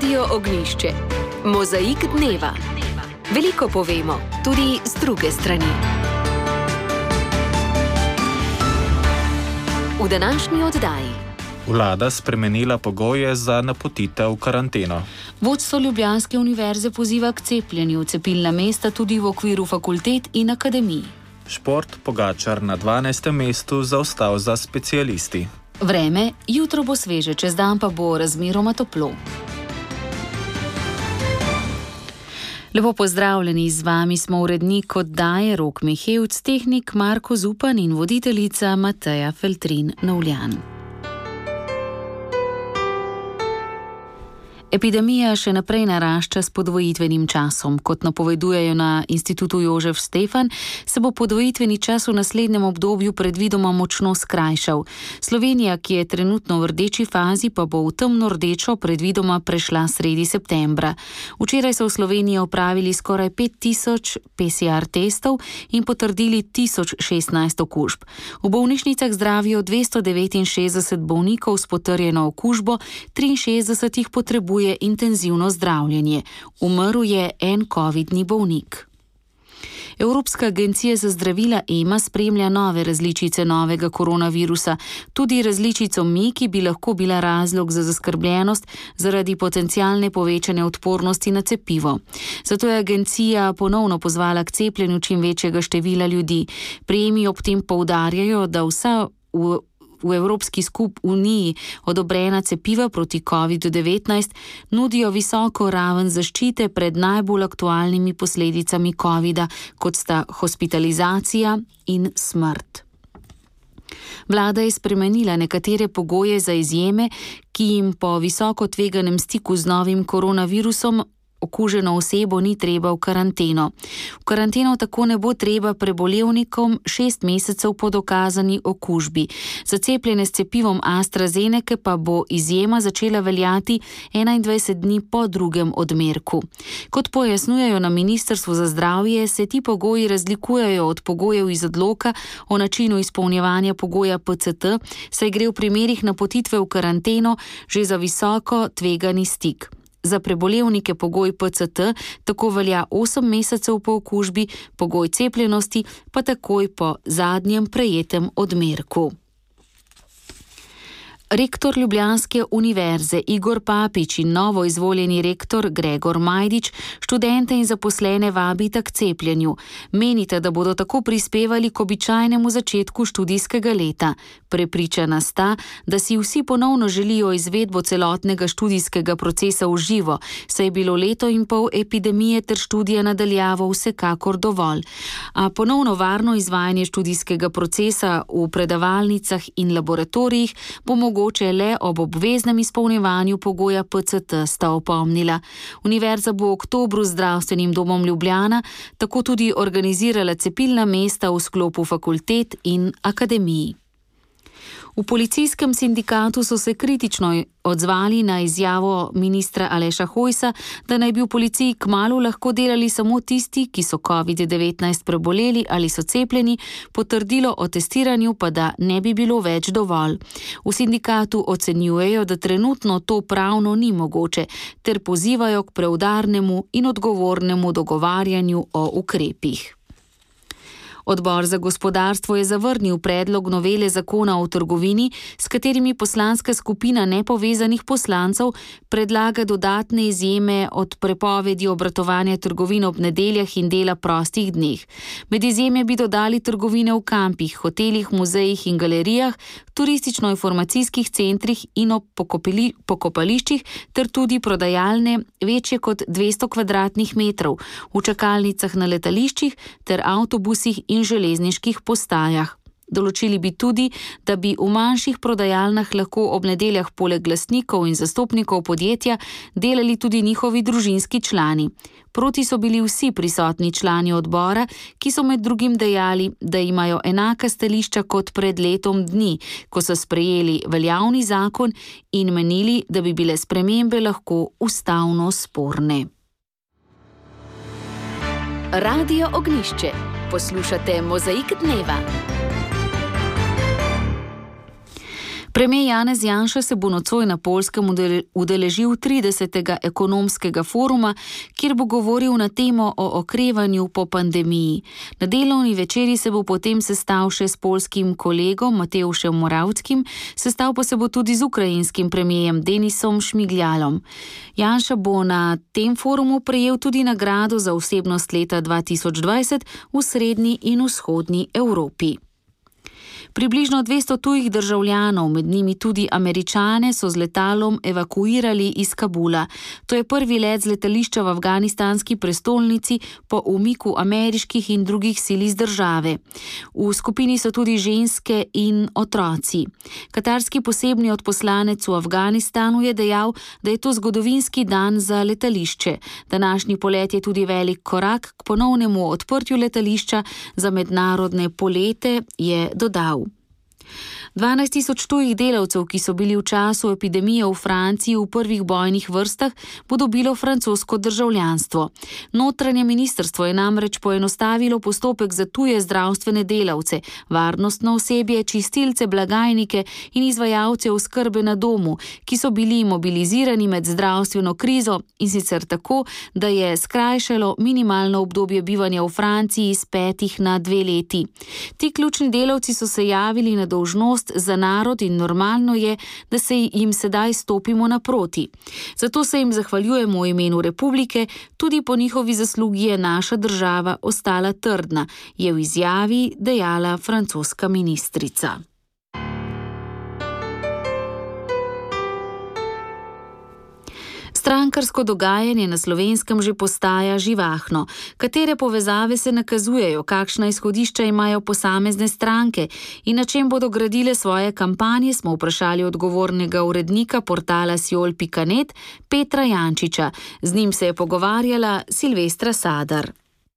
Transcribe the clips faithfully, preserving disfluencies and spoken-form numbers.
Radio Ognišče. Mozaik dneva. Veliko povemo, tudi z druge strani. V današnji oddaji. Vlada spremenila pogoje za napotitev v karanteno. Vodstvo Ljubljanske univerze poziva k cepljenju, cepilna mesta tudi v okviru fakultet in akademij. Šport Pogačar na dvanajstem mestu zaostal za specialisti. Vreme, jutro bo sveže, čez dan pa bo razmeroma toplo. Lepo pozdravljeni, z vami smo urednik oddaje Rok Mihevc, tehnik Marko Zupan in voditeljica Mateja Feltrin-Novljan. Epidemija še naprej narašča s podvojitvenim časom. Kot napovedujejo na Institutu Jožef Stefan, se bo podvojitveni čas v naslednjem obdobju predvidoma močno skrajšal. Slovenija, ki je trenutno v rdeči fazi, pa bo v temno rdečo predvidoma prešla sredi septembra. Včeraj so v Sloveniji opravili skoraj pet tisoč P C R testov in potrdili tisoč šestnajst okužb. V bolnišnicah zdravijo dvesto devetinšestdeset bolnikov s potrjeno okužbo, triinšestdeset jih potrebuje intenzivno zdravljenje. Umrl je en covidni bolnik. Evropska agencija za zdravila E M A spremlja nove različice novega koronavirusa, tudi različico M I, ki bi lahko bila razlog za zaskrbljenost zaradi potencialne povečane odpornosti na cepivo. Zato je agencija ponovno pozvala k cepljenju čim večjega števila ljudi. Pri E M I ob tem poudarjajo, da vsa v v Evropski skup uniji odobrena cepiva proti covidu devetnajst nudijo visoko raven zaščite pred najbolj aktualnimi posledicami covida, kot sta hospitalizacija in smrt. Vlada je spremenila nekatere pogoje za izjeme, ki jim po visoko tveganem stiku z novim koronavirusom okuženo osebo ni treba v karanteno. V karanteno tako ne bo treba prebolevnikom šest mesecev po dokazani okužbi. Za cepljene s cepivom AstraZeneca pa bo izjema začela veljati enaindvajset dni po drugem odmerku. Kot pojasnjujejo na Ministrstvu za zdravje, se ti pogoji razlikujejo od pogojev iz odloka o načinu izpolnjevanja pogoja P C T, saj gre v primerih napotitve v karanteno že za visoko tvegani stik. Za prebolevnike pogoj P C T tako velja osem mesecev po okužbi, pogoj cepljenosti pa takoj po zadnjem prejetem odmerku. Rektor Ljubljanske univerze Igor Papič in novo izvoljeni rektor Gregor Majdič študente in zaposlene vabita k cepljenju. Menite, da bodo tako prispevali k običajnemu začetku študijskega leta. Prepričana sta, da si vsi ponovno želijo izvedbo celotnega študijskega procesa v živo, saj je bilo leto in pol epidemije ter študija nadaljavo vsekakor dovolj. A ponovno varno izvajanje študijskega procesa v predavalnicah in laboratorijih bo mogoče le ob obveznem izpolnjevanju pogoja P C T, sta opomnila. Univerza bo v oktobru z Zdravstvenim domom Ljubljana tako tudi organizirala cepilna mesta v sklopu fakultet in akademij. V policijskem sindikatu so se kritično odzvali na izjavo ministra Aleša Hojsa, da naj bi v policiji kmalu lahko delali samo tisti, ki so covid devetnajst preboleli ali so cepljeni, potrdilo o testiranju pa da ne bi bilo več dovolj. V sindikatu ocenjujejo, da trenutno to pravno ni mogoče, ter pozivajo k preudarnemu in odgovornemu dogovarjanju o ukrepih. Odbor za gospodarstvo je zavrnil predlog novele zakona o trgovini, s katerimi poslanska skupina nepovezanih poslancev predlaga dodatne izjeme od prepovedi obratovanja trgovin ob nedeljah in dela prostih dneh. Med izjeme bi dodali trgovine v kampih, hotelih, muzejih in galerijah, turistično-informacijskih centrih in ob pokopali, pokopališčih ter tudi prodajalne večje kot dvesto kvadratnih metrov, v čakalnicah na letališčih ter avtobusih in železniških postajah. Določili bi tudi, da bi v manjših prodajalnah lahko ob nedeljah poleg lastnikov in zastopnikov podjetja delali tudi njihovi družinski člani. Proti so bili vsi prisotni člani odbora, ki so med drugim dejali, da imajo enaka stališča kot pred letom dni, ko so sprejeli veljavni zakon in menili, da bi bile spremembe lahko ustavno sporne. Radio Ognišče. Poslušate Mozaik dneva. Premijer Janez Janša se bo nocoj na Poljskem udeležil tridesetega ekonomskega foruma, kjer bo govoril na temo o okrevanju po pandemiji. Na delovni večeri se bo potem sestal še s poljskim kolegom Mateuszem Morawickim, sestal pa se bo tudi z ukrajinskim premijerjem Denisom Šmigljalom. Janša bo na tem forumu prejel tudi nagrado za osebnost leta dva tisoč dvajset v srednji in vzhodni Evropi. Približno dvesto tujih državljanov, med njimi tudi Američane, so z letalom evakuirali iz Kabula. To je prvi let z letališča v afganistanski prestolnici po umiku ameriških in drugih sil iz države. V skupini so tudi ženske in otroci. Katarski posebni odposlanec v Afganistanu je dejal, da je to zgodovinski dan za letališče. Današnji polet je tudi velik korak k ponovnemu odprtju letališča za mednarodne polete, je dodal. dvanajst tisoč tujih delavcev, ki so bili v času epidemije v Franciji v prvih bojnih vrstah, bo dobilo francosko državljanstvo. Notranje ministrstvo je namreč poenostavilo postopek za tuje zdravstvene delavce, varnostno osebje, čistilce, blagajnike in izvajalce oskrbe na domu, ki so bili mobilizirani med zdravstveno krizo in sicer tako, da je skrajšalo minimalno obdobje bivanja v Franciji iz petih na dve leti. Ti ključni delavci so se javili na dolžnost za narod in normalno je, da se jim sedaj stopimo naproti. Zato se jim zahvaljujemo v imenu Republike, tudi po njihovi zaslugi je naša država ostala trdna, je v izjavi dejala francoska ministrica. Strankarsko dogajanje na Slovenskem že postaja živahno. Katere povezave se nakazujejo, kakšna izhodišča imajo posamezne stranke in na čem bodo gradile svoje kampanje, smo vprašali odgovornega urednika portala siol pika net Petra Jančiča. Z njim se je pogovarjala Silvestra Sadar.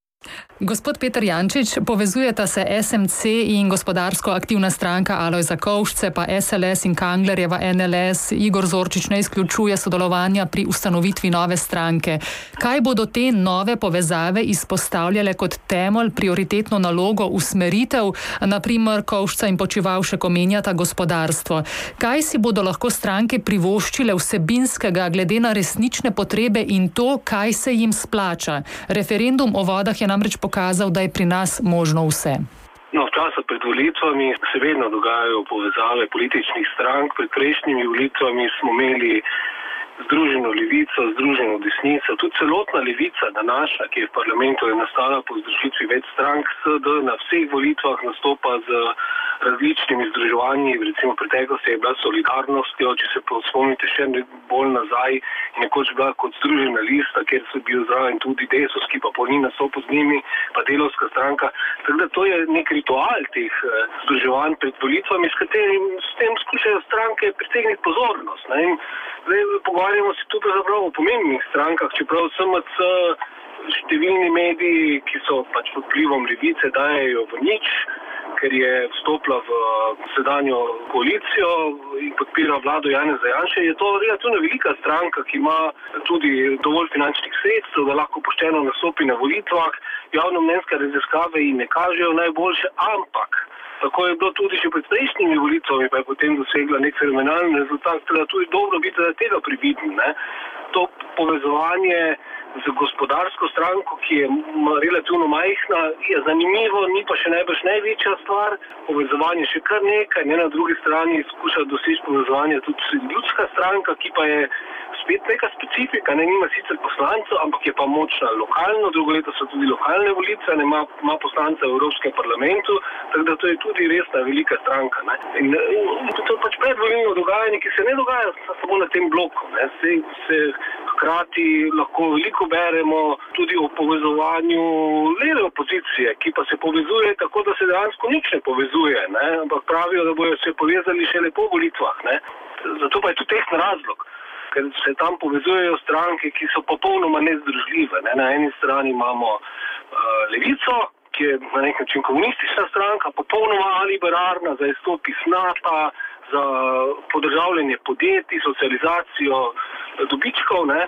Gospod Peter Jančič, povezujeta se es em ce in gospodarsko aktivna stranka Alojza Kovšce, pa es el es in Kanglerjeva en el es. Igor Zorčič ne izključuje sodelovanja pri ustanovitvi nove stranke. Kaj bodo te nove povezave izpostavljale kot temelj, prioritetno nalogo, usmeritev? Naprimer, Kovšca in Počivalšek omenjata gospodarstvo. Kaj si bodo lahko stranke privoščile vsebinskega glede na resnične potrebe in to, kaj se jim splača? Referendum o vodah je namreč pokazal, da je pri nas možno vse. No, v času pred volitvami se vedno dogajajo povezave političnih strank. Pred prejšnjimi volitvami smo imeli Združeno levico, Združeno desnico, tudi celotna levica današnja, ki je v parlamentu je nastala po združitvi več strank, S D na vseh volitvah nastopa z različnimi združevanji, recimo v preteklosti je bila solidarnostjo, če se spomnite še bolj nazaj, nekoč bila kot združena lista, kjer so bil zraven tudi Desusski, pa polni nastopil z njimi, pa Delovska stranka. Tako da to je nek ritual teh združevanj pred volitvami, s katerim s tem skušajo stranke pritegniti pozornost. Ne? In zdaj pogovarjamo se tu pravzaprav o pomembnih strankah, čeprav es em ce številni mediji, ki so pač pod vplivom levice, dajejo v nič, ker je vstopila v sedanjo koalicijo in podpira vlado Janeza Janše, je to relativno velika stranka, ki ima tudi dovolj finančnih sredstev, da lahko pošteno nastopi na volitvah. Javnomnenjske raziskave ji ne kažejo najboljše, ampak tako je bilo tudi že pred prejšnjimi volitvami, pa je potem dosegla nek fenomenalen rezultat, teda tudi dobro biti, da tega prividni. To povezovanje z gospodarsko stranko, ki je relativno majhna, je zanimivo, ni pa še najbrž največja stvar. Povezovanje še kar nekaj, ne na drugi strani skuša doseči povezovanje tudi ljudska stranka, ki pa je spet neka specifika, ne nima sicer poslancev, ampak je pa močna lokalno, drugo leto so tudi lokalne volitve, ne ima, ima poslance v Evropskem parlamentu, tako da to je tudi resna velika stranka. Ne. In, in to je pač predvolilno dogajanje, ki se ne dogaja samo na tem bloku. Ne. Se, se hkrati lahko veliko beremo tudi o povezovanju leve opozicije, ki pa se povezuje tako, da se dejansko nič ne povezuje, ne. Ampak pravijo, da bojo se povezali šele po volitvah. Ne. Zato pa je tudi tehten razlog, ker se tam povezujejo stranke, ki so popolnoma nezdružljive. Ne. Na eni strani imamo uh, levico, ki je na nek način komunistična stranka, popolnoma liberarna za izstop iz nata, za podržavljanje podjetij, socializacijo dobičkov, ne.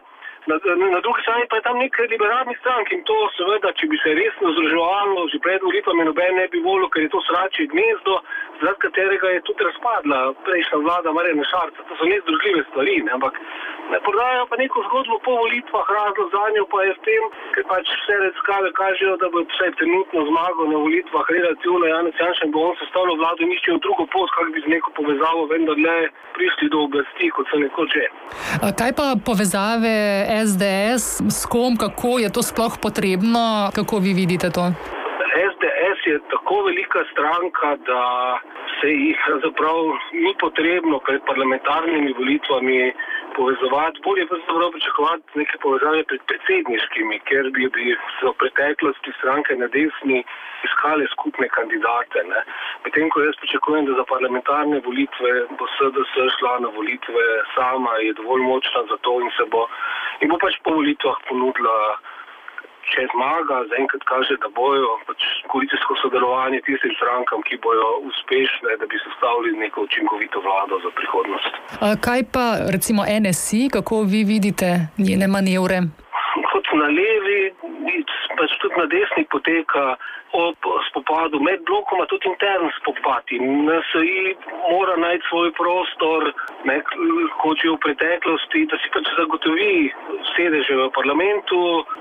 Na, na drugi strani pa je tam nekaj liberalnih strank in to seveda, če bi se resno združevalo že pred volitvami, noben ne bi volil, ker je to sračje gnezdo, zaradi katerega je tudi razpadla prejšnja vlada Marjana Šarca. To so nezdružljive stvari, ne? Ampak ne podajo pa neko zgodbo po volitvah, razlog zanjo pa je v tem, ker pač vse raziskave kažejo, da bo vsaj trenutno zmagal na volitvah relativno Janez Janša in bo on sestavljal vlado in iščejo drugo pot, kako bi z neko povezavo vendarle prišli do oblasti, kot so nekoč že. A kaj pa povezave S D S, s kom, kako je to sploh potrebno, kako vi vidite to? S D S je tako velika stranka, da se jih pravzaprav ni potrebno pred parlamentarnimi volitvami povezovati. Bolje pa zapravo pričakovati neke povezave pred predsedniškimi, ker bi, bi v preteklosti stranke na desni iskale skupne kandidate. Ne. Medtem ko jaz pričakujem, da za parlamentarne volitve bo S D S šla na volitve sama, je dovolj močna za to in se bo, in bo pač po volitvah ponudila, če zmaga, zaenkrat kaže, da bojo pač koalicijsko sodelovanje tistim strankam, ki bojo uspešne, da bi sestavili neko učinkovito vlado za prihodnost. A kaj pa recimo N S I, kako vi vidite njene manevre? Kot na levi, pač tudi na desni poteka ob spopadu med blokoma tudi intern spopad in N S I mora najti svoj prostor, ne, kot je v preteklosti, da si pač zagotovi sedeže v parlamentu.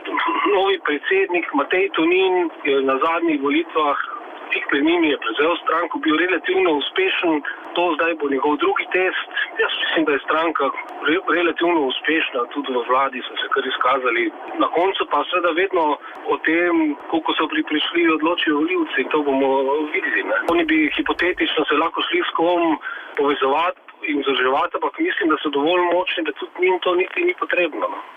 Novi predsednik Matej Tonin je na zadnjih volitvah, tik pred njimi je prevzel stranko, bil relativno uspešen, to zdaj bo njegov drugi test. Jaz mislim, da je stranka re, relativno uspešna, tudi v vladi so se kar izkazali. Na koncu pa seveda vedno o tem, koliko so pri prišli odločijo volivci, to bomo videli. Ne. Oni bi hipotetično se lahko šli s kom povezovati in vzdrževati, ampak mislim, da so dovolj močni, da tudi njim to niti ni potrebno. No.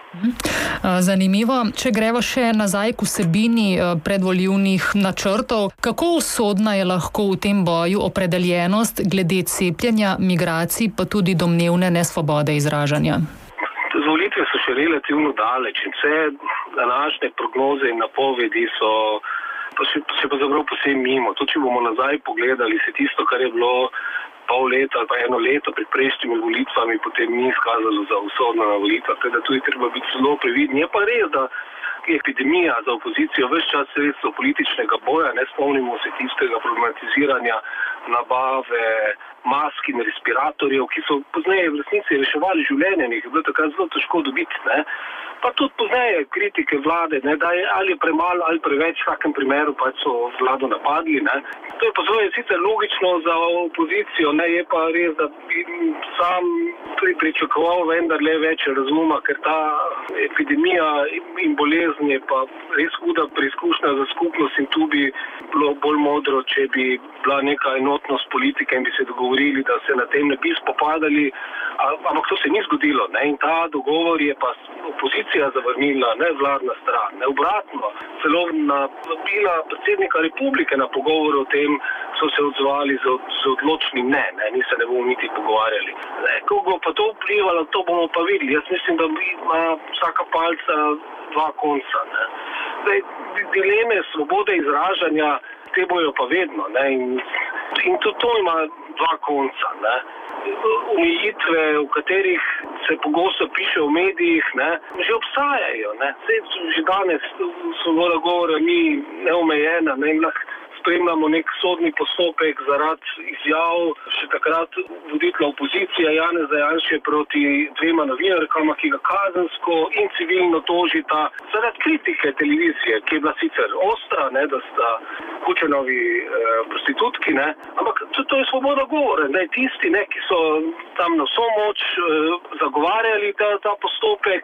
Zanimivo, če gremo še nazaj k vsebini predvolilnih načrtov, kako usodna je lahko v tem boju opredeljenost glede cepljenja, migracij, pa tudi domnevne nesvobode izražanja? Volitve so še relativno daleč in vse današnje prognoze in napovedi so pa še, še pa zaprav posebej mimo. To, če bomo nazaj pogledali, se tisto, kar je bilo pol leta ali pa eno leto pred prejšnjimi volitvami, potem ni izkazalo za usodno na volitvah, teda tu je treba biti zelo previdni. Je pa res, da je epidemija za opozicijo ves čas sredstvo političnega boja, ne spomnimo se tistega problematiziranja nabave mask in respiratorjev, ki so pozneje v resnici reševali življenje, jih je bilo takrat zelo težko dobiti, ne. Pa tudi pozneje kritike vlade, ne, da je ali premalo ali preveč, v vsakem primeru pač so vlado napadli. Ne. To je pa zelo sicer logično za opozicijo, ne, je pa res, da bi sam pričakoval vendarle več razuma, ker ta epidemija in bolezen je pa res huda preizkušnja za skupnost in tu bi bilo bolj modro, če bi bila neka enotnost politike in bi se dogovorili, da se na tem ne bi spopadali, ampak to se ni zgodilo. Ne, in ta dogovor je pa opozicija zavrnila, ne vladna stran, ne obratno. Celo na vabila predsednika republike na pogovor o tem so se odzvali z, z odločnim ne, ne, ni se ne bomo niti pogovarjali. Ne, kako bo pa to vplivalo, to bomo pa videli. Jaz mislim, da ima vsaka palca dva konca. Ne. Zdaj, dileme svobode izražanja, te bojo pa vedno. Ne, in, in tudi to ima dva konca. Ne. Omejitve, v katerih se pogosto piše v medijih, ne, že obstajajo. Ne. Sej, že danes svoboda govora ni neomejena, ne, in lahko spremljamo nek sodni postopek zaradi izjav še takrat voditelja opozicije Janeza Janše proti dvema novinarkama, ki ga kazensko in civilno tožita zaradi kritike televizije, ki je bila sicer ostra, ne, da sta Kučanovi eh, prostitutki, ne, ampak to, to je svoboda govora. Ne, tisti, ne, ki so tam na vso moč eh, zagovarjali ta, ta postopek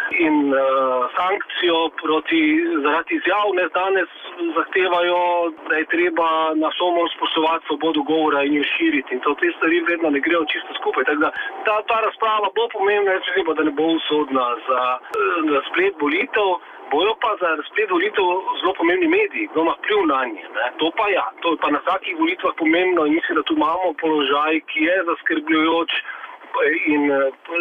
in uh, sankcijo proti zaradi izjav, ne, danes zahtevajo, da je treba na vso moč spoštovati svobodo govora in jo širiti. In to te stvari vedno ne grejo čisto skupaj. Tako da ta, ta razprava bo pomembna, jaz mislim, da ne bo usodna za razplet volitev. Bojo pa za razplet volitev zelo pomembni mediji, kdo ima vpliv na nje. Ne. To pa ja, to je pa na vsakih volitvah pomembno in mislim, da tu imamo položaj, ki je zaskrbljujoč. In,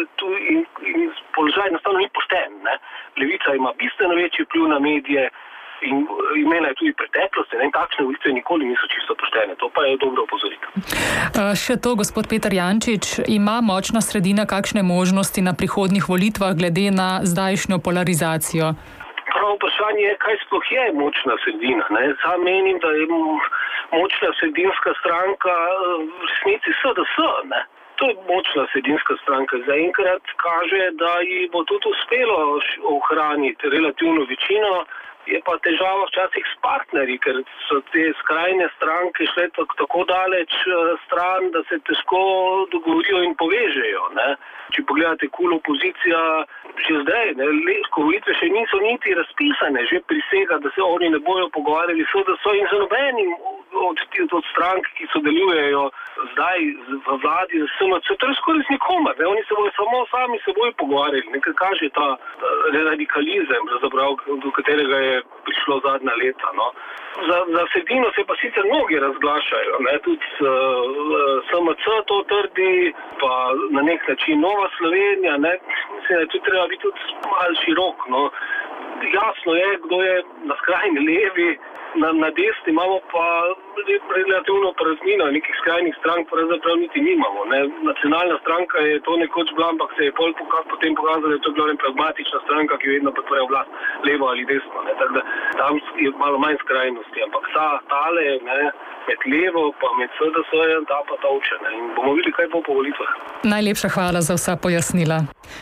in, in položaj enostavno ni pošten. Ne. Levica ima bistveno večji vpliv na medije, in imela je tudi preteklost, in takšne volitve nikoli niso čisto poštene. To pa je dobro opozoriti. Še to, gospod Peter Jančič, ima močna sredina kakšne možnosti na prihodnjih volitvah glede na zdajšnjo polarizacijo? Pravo vprašanje je, kaj sploh je močna sredina. Ne? Sam menim, da je močna sredinska stranka v resnici S D S. Ne? To je močna sredinska stranka. Zaenkrat kaže, da ji bo tudi uspelo ohraniti relativno večino. Je pa težava včasih s partnerji, ker so te skrajne stranke šle tako daleč stran, da se težko dogovorijo in povežejo. Ne? Če pogledate KUL opozicija, že zdaj, ne, ko volitve še niso niti razpisane, že prisega, da se oni ne bojo pogovarjali s D S in z nobenim od, od strank, ki sodelujejo zdaj v vladi z S M C, to je skoraj z nikomer. Ne? Oni se bojo samo sami seboj pogovarjali. Nekaj kaže ta radikalizem, do katerega je prišlo zadnja leta. No. Za, za sredino se pa sicer mnogi razglašajo, ne? Tudi uh, S M C to trdi, pa na nek način Nova Slovenija, ne? Mislim, da je tudi treba biti tudi malo širok. No? Jasno je, kdo je na skrajni levi, na, na desni imamo pa relativno praznino, nekih skrajnih strank pravzaprav niti nimamo. Ne? Nacionalna stranka je to nekoč bila, ampak se je pol potem pokazalo, da je to bila pragmatična stranka, ki vedno podpore oblast levo ali desno. Ne? Tako da tam je malo manj skrajnosti, ampak ta tale, ne, med levo pa med S D S-jem, ta pa ta uče. Ne? In bomo videli, kaj bo po volitvah. Najlepša hvala za vsa pojasnila.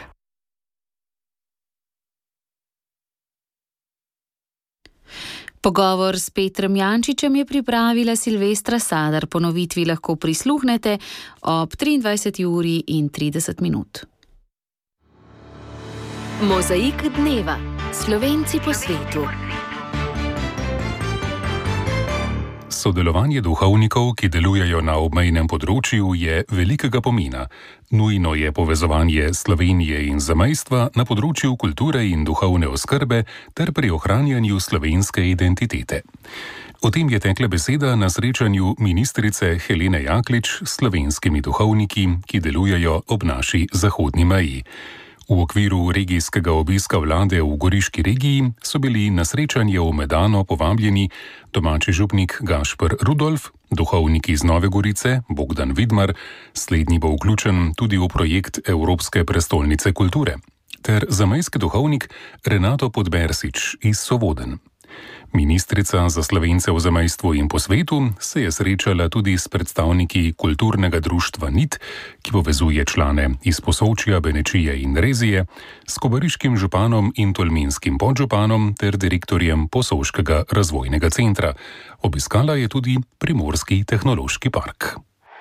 Pogovor s Petrom Jančičem je pripravila Silvestra Sadar. Ponovitvi lahko prisluhnete ob triindvajseti uri in trideset minut. Mozaik dneva. Slovenci po svetu. Sodelovanje duhovnikov, ki delujejo na obmejnem področju, je velikega pomena. Nujno je povezovanje Slovenije in zamejstva na področju kulture in duhovne oskrbe ter pri ohranjanju slovenske identitete. O tem je tekla beseda na srečanju ministrice Helene Jaklič s slovenskimi duhovniki, ki delujejo ob naši zahodni meji. V okviru regijskega obiska vlade v Goriški regiji so bili na srečanje v Medano povabljeni domači župnik Gašper Rudolf, duhovnik iz Nove Gorice Bogdan Vidmar, slednji bo vključen tudi v projekt Evropske prestolnice kulture, ter zamejski duhovnik Renato Podbersič iz Sovodenj. Ministrica za Slovence v zamejstvu in po svetu se je srečala tudi s predstavniki kulturnega društva N I T, ki povezuje člane iz Posočja, Benečije in Rezije, s kobariškim županom in tolminskim podžupanom ter direktorjem Posovškega razvojnega centra. Obiskala je tudi Primorski tehnološki park.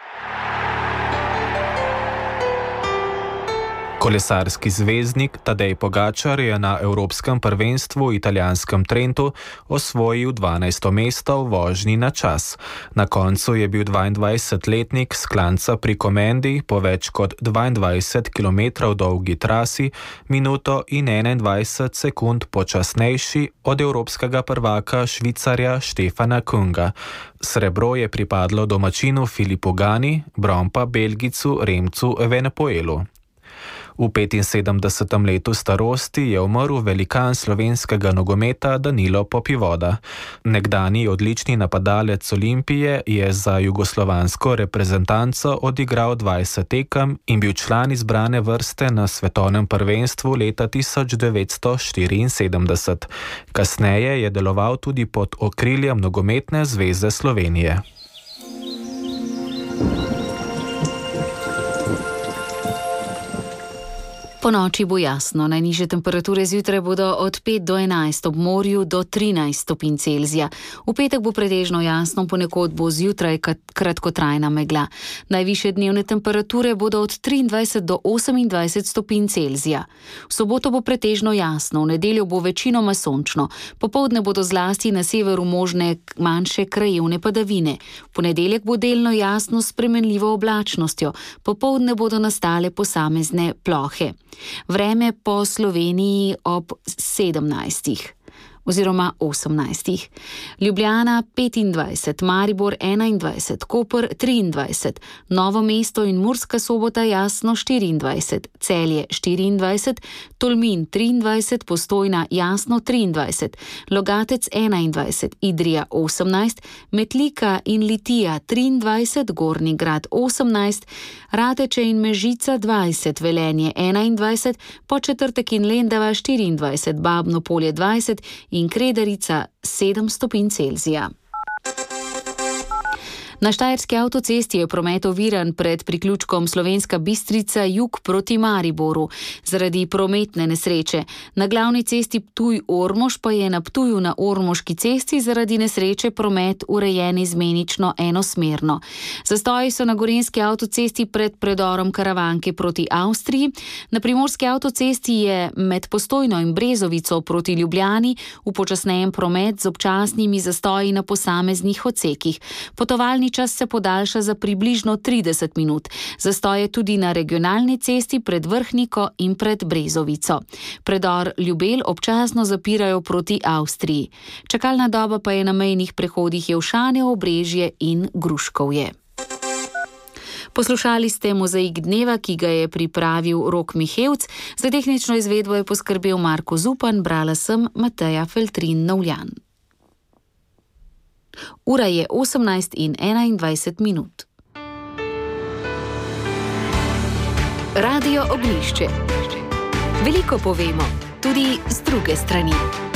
Kolesarski zvezdnik Tadej Pogačar je na Evropskem prvenstvu v italijanskem Trentu osvojil dvanajsto mesto v vožnji na čas. Na koncu je bil dvaindvajsetletnik s klanca pri Komendi po več kot dvaindvajset kilometrov dolgi trasi minuto in enaindvajset sekund počasnejši od evropskega prvaka Švicarja Štefana Kunga. Srebro je pripadlo domačinu Filipu Gani, bron pa Belgicu Remcu Evenepoelu. V petinsedemdesetem letu starosti je umrl velikan slovenskega nogometa Danilo Popivoda. Nekdani odlični napadalec Olimpije je za jugoslovansko reprezentanco odigral dvajset tekem in bil član izbrane vrste na svetovnem prvenstvu leta tisoč devetsto štiriinsedemdeset. Kasneje je deloval tudi pod okriljem Nogometne zveze Slovenije. Po noči bo jasno, najnižje temperature zjutraj bodo od pet do enajst, ob morju do trinajst stopinj Celzija. V petek bo pretežno jasno, ponekod bo zjutraj kratkotrajna megla. Najvišje dnevne temperature bodo od triindvajset do osemindvajset stopinj Celzija. V soboto bo pretežno jasno, v nedeljo bo večinoma sončno. Popoldne bodo zlasti na severu možne manjše krajevne padavine. V ponedeljek bo delno jasno s spremenljivo oblačnostjo. Popoldne bodo nastale posamezne plohe. Vreme po Sloveniji ob sedemnajstih. oziroma osemnajstih. Ljubljana petindvajset, Maribor enaindvajset, Koper triindvajset, Novo mesto in Murska Sobota Jasno štiriindvajset, Celje štiriindvajset, Tolmin triindvajset, Postojna Jasno triindvajset, Logatec enaindvajset, Idrija osemnajst, Metlika in Litija triindvajset, Gornji Grad osemnajst, Rateče in Mežica dvajset, Velenje enaindvajset, Podčetrtek in Lendava štiriindvajset, Babno Polje dvajset in Kredarica sedem stopinj Celzija. Na Štajerski avtocesti je promet oviran pred priključkom Slovenska Bistrica jug proti Mariboru zaradi prometne nesreče. Na glavni cesti Ptuj-Ormož pa je na Ptuju na Ormoški cesti zaradi nesreče promet urejen izmenično enosmerno. Zastoji so na Gorenjski avtocesti pred predorom Karavanke proti Avstriji. Na Primorski avtocesti je med Postojno in Brezovico proti Ljubljani upočasnejen promet z občasnimi zastoji na posameznih odsekih. Potovalni čas se podaljša za približno trideset minut. Zastoj je tudi na regionalni cesti pred Vrhniko in pred Brezovico. Predor Ljubelj občasno zapirajo proti Avstriji. Čakalna doba pa je na mejnih prehodih Jelšane, Obrežje in Gruškovje. Poslušali ste Mozaik dneva, ki ga je pripravil Rok Mihevc. Za tehnično izvedbo je poskrbel Marko Zupan, brala sem Mateja Feltrin Novljan. Ura je osemnajst in enaindvajset minut. Radio Oglišče. Veliko povemo, tudi z druge strani.